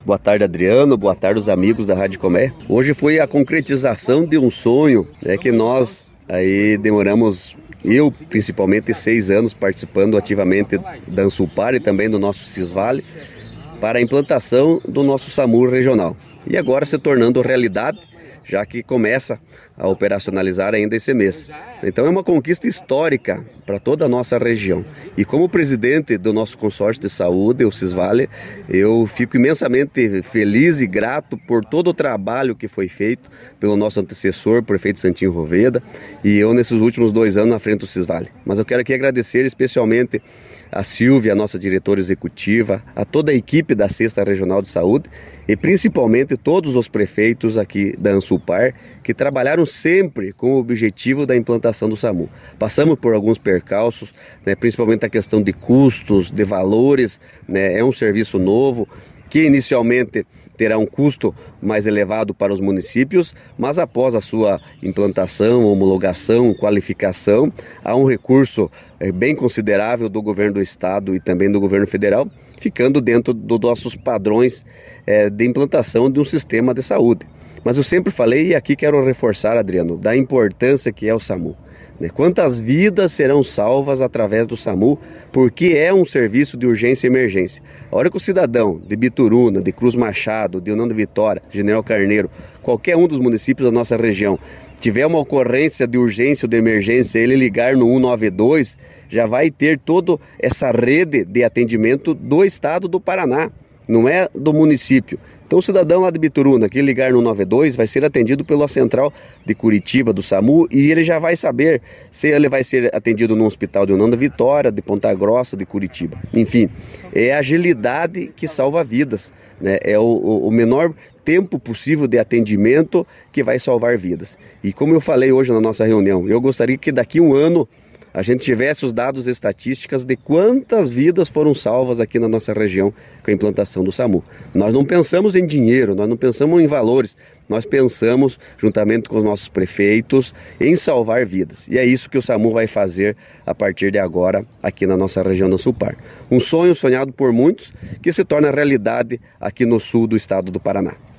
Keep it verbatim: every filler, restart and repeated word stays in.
Boa tarde, Adriano. Boa tarde, os amigos da Rádio Comé. Hoje foi a concretização de um sonho, né, que nós aí demoramos, eu principalmente, seis anos participando ativamente da Ansulpar e também do nosso Cisvale para a implantação do nosso SAMU regional. E agora se tornando realidade, já que começa a operacionalizar ainda esse mês. Então é uma conquista histórica para toda a nossa região. E como presidente do nosso consórcio de saúde, o Cisvale, eu fico imensamente feliz e grato por todo o trabalho que foi feito pelo nosso antecessor, o prefeito Santinho Roveda, e eu nesses últimos dois anos na frente do Cisvale. Mas eu quero aqui agradecer especialmente a Silvia, a nossa diretora executiva, a toda a equipe da Sexta Regional de Saúde e principalmente todos os prefeitos aqui da Ansulpar que trabalharam sempre com o objetivo da implantação do SAMU. Passamos por alguns percalços, né, principalmente a questão de custos, de valores, né, é um serviço novo que inicialmente terá um custo mais elevado para os municípios, mas após a sua implantação, homologação, qualificação, há um recurso bem considerável do governo do estado e também do governo federal, ficando dentro dos nossos padrões é, de implantação de um sistema de saúde. Mas eu sempre falei, e aqui quero reforçar, Adriano, da importância que é o SAMU. Quantas vidas serão salvas através do SAMU, porque é um serviço de urgência e emergência. A hora que o cidadão de Bituruna, de Cruz Machado, de União da Vitória, General Carneiro, qualquer um dos municípios da nossa região, tiver uma ocorrência de urgência ou de emergência, ele ligar no um nove dois, já vai ter toda essa rede de atendimento do estado do Paraná, não é do município. Então o cidadão lá de Bituruna que ligar no um nove dois vai ser atendido pela central de Curitiba, do SAMU, e ele já vai saber se ele vai ser atendido no hospital de União da Vitória, de Ponta Grossa, de Curitiba. Enfim, é a agilidade que salva vidas, né? É o, o menor tempo possível de atendimento que vai salvar vidas. E como eu falei hoje na nossa reunião, eu gostaria que daqui a um ano a gente tivesse os dados estatísticas de quantas vidas foram salvas aqui na nossa região com a implantação do SAMU. Nós não pensamos em dinheiro, nós não pensamos em valores, nós pensamos, juntamente com os nossos prefeitos, em salvar vidas. E é isso que o SAMU vai fazer a partir de agora aqui na nossa região da Ansulpar. Um sonho sonhado por muitos que se torna realidade aqui no sul do estado do Paraná.